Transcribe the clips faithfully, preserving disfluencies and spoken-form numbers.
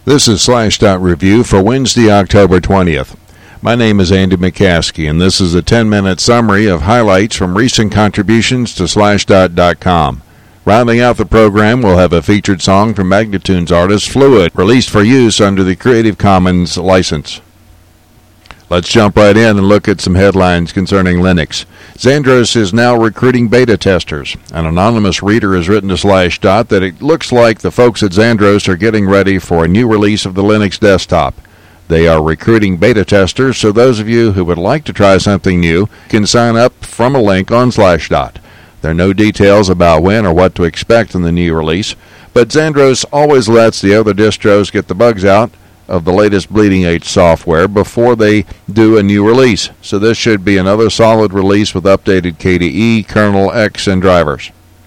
This is Slashdot Review for Wednesday, October twentieth. My name is Andy McCaskey, and this is a ten-minute summary of highlights from recent contributions to Slashdot dot com. Rounding out the program, we'll have a featured song from Magnitunes artist Fluid, released for use under the Creative Commons license. Let's jump right in and look at some headlines concerning Linux. Xandros is now recruiting beta testers. An anonymous reader has written to Slashdot that it looks like the folks at Xandros are getting ready for a new release of the Linux desktop. They are recruiting beta testers, so those of you who would like to try something new can sign up from a link on Slashdot. There are no details about when or what to expect in the new release, but Xandros always lets the other distros get the bugs out of the latest bleeding edge software before they do a new release. So this should be another solid release with updated K D E, kernel, X, and drivers.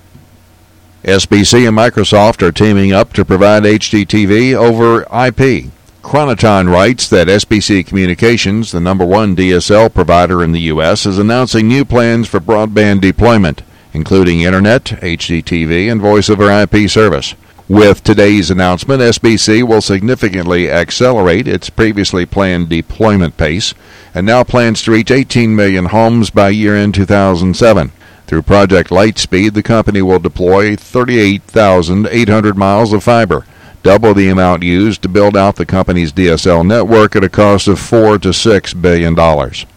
S B C and Microsoft are teaming up to provide H D T V over I P. Chronoton writes that S B C Communications, the number one D S L provider in the U S, is announcing new plans for broadband deployment, including Internet, H D T V, and Voice over I P service. With today's announcement, S B C will significantly accelerate its previously planned deployment pace and now plans to reach eighteen million homes by year-end two thousand seven. Through Project Lightspeed, the company will deploy thirty-eight thousand eight hundred miles of fiber, double the amount used to build out the company's D S L network at a cost of four to six billion dollars.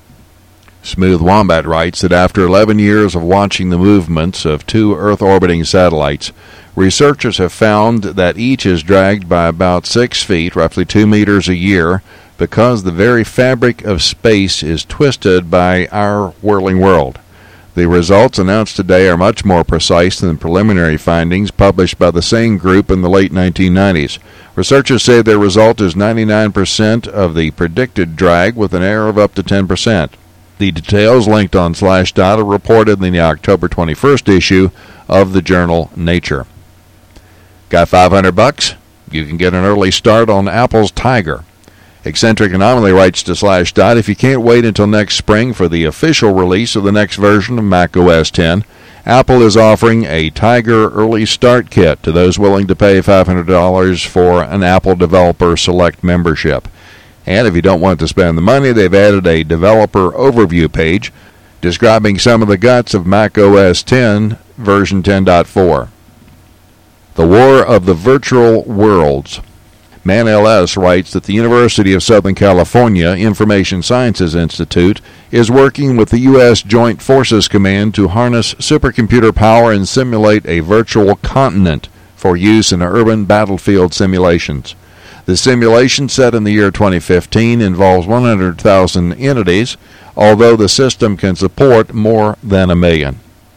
Smooth Wombat writes that after eleven years of watching the movements of two Earth-orbiting satellites, researchers have found that each is dragged by about six feet, roughly two meters a year, because the very fabric of space is twisted by our whirling world. The results announced today are much more precise than preliminary findings published by the same group in the late nineteen nineties. Researchers say their result is ninety-nine percent of the predicted drag with an error of up to ten percent. The details linked on Slashdot are reported in the October twenty-first issue of the journal Nature. Got five hundred bucks? You can get an early start on Apple's Tiger. Eccentric Anomaly writes to Slashdot, if you can't wait until next spring for the official release of the next version of Mac O S ten, Apple is offering a Tiger Early Start Kit to those willing to pay five hundred dollars for an Apple Developer Select membership. And if you don't want to spend the money, they've added a developer overview page describing some of the guts of Mac O S ten version ten point four. The War of the Virtual Worlds. ManLS writes that the University of Southern California Information Sciences Institute is working with the U S Joint Forces Command to harness supercomputer power and simulate a virtual continent for use in urban battlefield simulations. The simulation, set in the year twenty fifteen, involves one hundred thousand entities, although the system can support more than a million.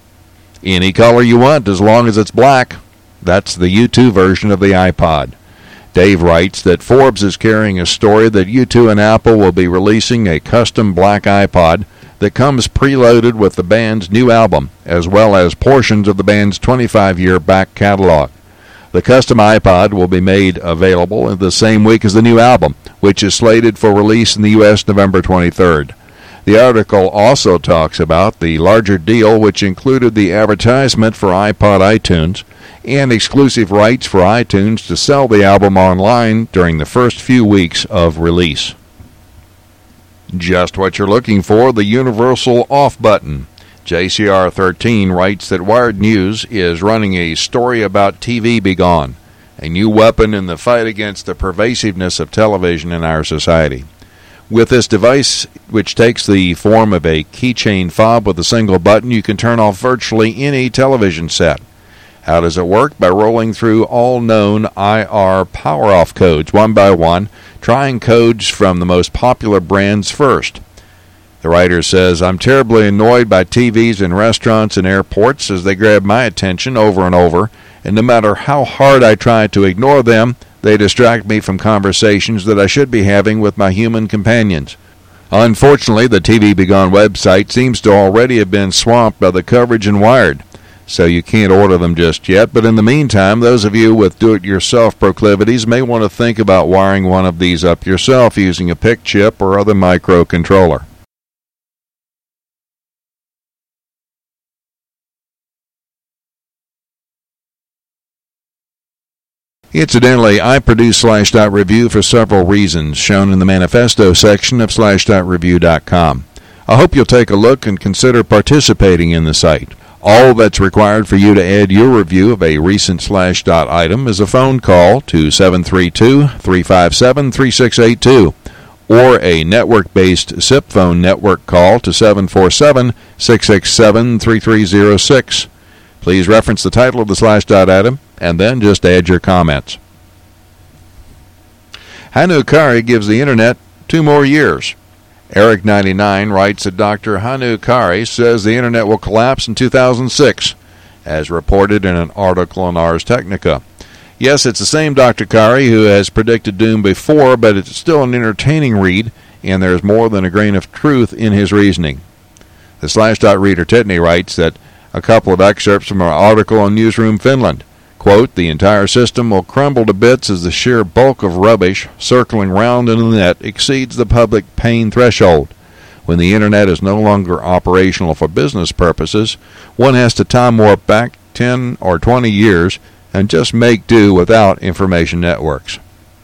Any color you want, as long as it's black. That's the U two version of the iPod. Dave writes that Forbes is carrying a story that U two and Apple will be releasing a custom black iPod that comes preloaded with the band's new album, as well as portions of the band's twenty-five-year back catalog. The custom iPod will be made available in the same week as the new album, which is slated for release in the U S November twenty-third. The article also talks about the larger deal, which included the advertisement for iPod iTunes and exclusive rights for iTunes to sell the album online during the first few weeks of release. Just what you're looking for, the universal off button. J C R thirteen writes that Wired News is running a story about T V Be Gone, a new weapon in the fight against the pervasiveness of television in our society. With this device, which takes the form of a keychain fob with a single button, you can turn off virtually any television set. How does it work? By rolling through all known I R power-off codes one by one, trying codes from the most popular brands first. The writer says, I'm terribly annoyed by T Vs in restaurants and airports as they grab my attention over and over, and no matter how hard I try to ignore them, they distract me from conversations that I should be having with my human companions. Unfortunately, the T V Be Gone website seems to already have been swamped by the coverage in Wired, so you can't order them just yet. But in the meantime, those of you with do-it-yourself proclivities may want to think about wiring one of these up yourself using a PIC chip or other microcontroller. Incidentally, I produce Slashdot Review for several reasons, shown in the manifesto section of slashdot review dot com. I hope you'll take a look and consider participating in the site. All that's required for you to add your review of a recent Slashdot item is a phone call to seven three two, three five seven, three six eight two or a network-based S I P phone network call to seven four seven, six six seven, three three zero six. Please reference the title of the Slashdot item and then just add your comments. Hanu Kari gives the Internet two more years. Eric ninety-nine writes that Doctor Hanu Kari says the Internet will collapse in two thousand six, as reported in an article in Ars Technica. Yes, it's the same Doctor Kari who has predicted doom before, but it's still an entertaining read, and there's more than a grain of truth in his reasoning. The Slashdot reader Titney writes that a couple of excerpts from an article on Newsroom Finland. Quote, the entire system will crumble to bits as the sheer bulk of rubbish circling round in the net exceeds the public pain threshold. When the Internet is no longer operational for business purposes, one has to time warp back ten or twenty years and just make do without information networks.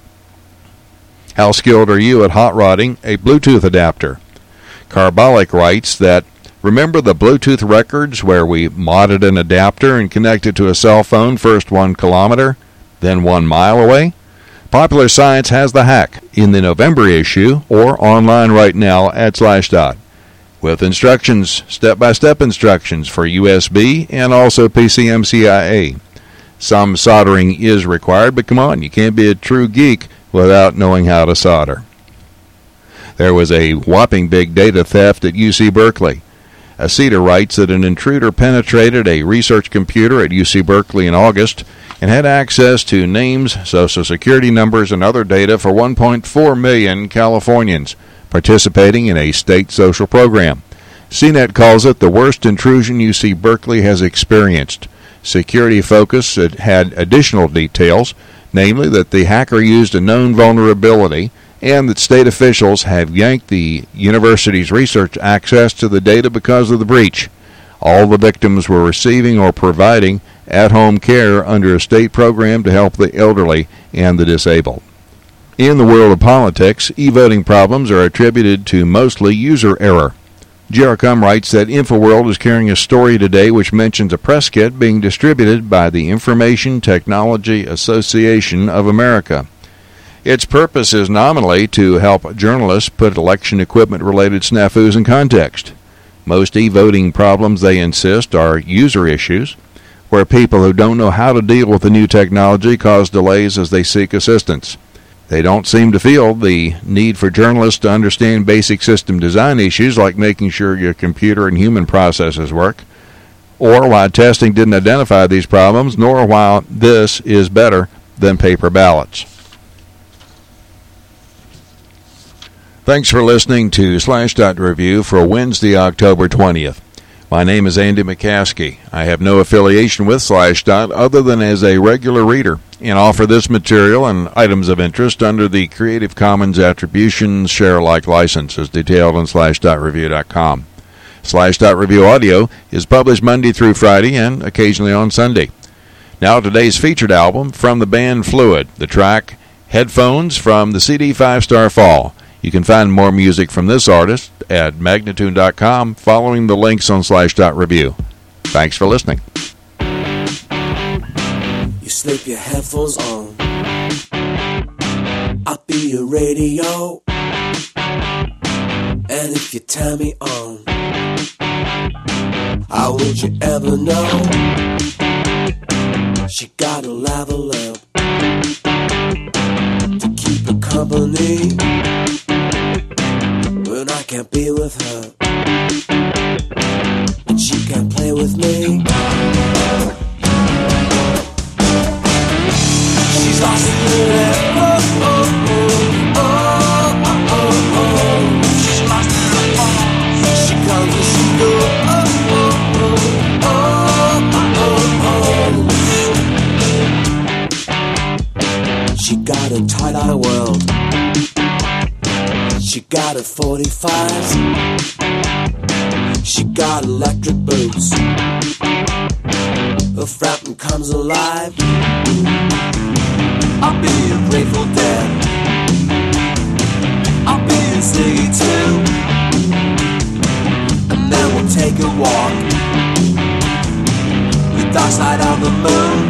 How skilled are you at hot rodding a Bluetooth adapter? Carbolic writes that, remember the Bluetooth records where we modded an adapter and connected to a cell phone first one kilometer, then one mile away? Popular Science has the hack in the November issue or online right now at Slashdot, with instructions, step-by-step instructions for U S B and also P C M C I A. Some soldering is required, but come on, you can't be a true geek without knowing how to solder. There was a whopping big data theft at U C Berkeley. Aceta writes that an intruder penetrated a research computer at U C Berkeley in August and had access to names, social security numbers, and other data for one point four million Californians participating in a state social program. C net calls it the worst intrusion U C Berkeley has experienced. Security Focus had additional details, namely that the hacker used a known vulnerability and that state officials have yanked the university's research access to the data because of the breach. All the victims were receiving or providing at-home care under a state program to help the elderly and the disabled. In the world of politics, e-voting problems are attributed to mostly user error. Jericum writes that InfoWorld is carrying a story today which mentions a press kit being distributed by the Information Technology Association of America. Its purpose is nominally to help journalists put election equipment-related snafus in context. Most e-voting problems, they insist, are user issues, where people who don't know how to deal with the new technology cause delays as they seek assistance. They don't seem to feel the need for journalists to understand basic system design issues like making sure your computer and human processes work, or why testing didn't identify these problems, nor why this is better than paper ballots. Thanks for listening to Slashdot Review for Wednesday, October twentieth. My name is Andy McCaskey. I have no affiliation with Slashdot other than as a regular reader, and offer this material and items of interest under the Creative Commons Attribution Share-alike license as detailed on slashdot review dot com. Slashdot Review Audio is published Monday through Friday and occasionally on Sunday. Now today's featured album from the band Fluid, the track Headphones from the C D Five Star Fall. You can find more music from this artist at magnatune dot com following the links on Slashdot Review. Thanks for listening. You slip your headphones on, I'll be your radio, and if you turn me on, how would you ever know? She got a level up to keep her company when I can't be with her, and she can't play with me. She's lost in the net. Oh, oh, oh, oh, oh, oh, oh. She's lost in the phone. She comes and she goes. Oh, oh, oh, oh, oh, oh. She got a tie-dye world. She got a forty-five. She got electric boots. Her fountain comes alive. I'll be a Grateful Dead. I'll be a Ziggy too. And then we'll take a walk the dark side of the moon.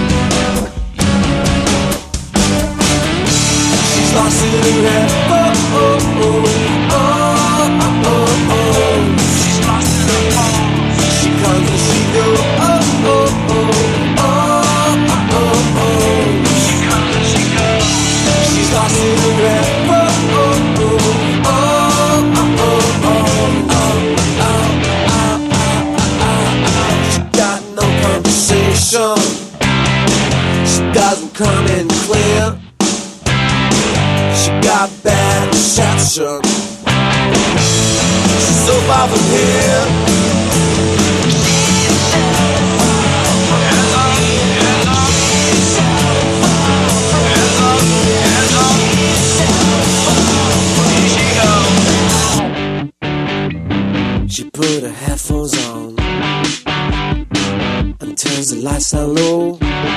She's lost in her head. Oh, oh, oh, oh, oh, oh, oh. She's lost in her palms. She comes and she goes. Oh, oh, oh, oh, oh, oh, oh. She comes and she goes. She's lost in her head. Oh, oh, oh, oh, oh, oh, oh, oh, oh, oh, oh, oh. She got no conversation. She doesn't come in clear. She got bad reception. She's so far from here. She put her headphones on and turns the lights down low.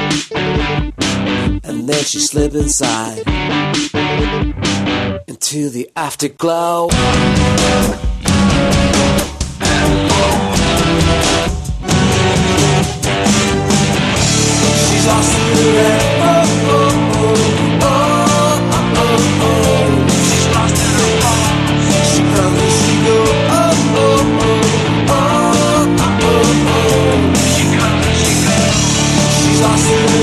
And then she slipped inside into the afterglow. She's lost in her head. Oh, oh, oh, oh, oh, oh, oh. She's lost in her palms. She comes and she goes. Oh, oh, oh, oh, oh, oh, oh. She comes and she goes. She's lost in her head.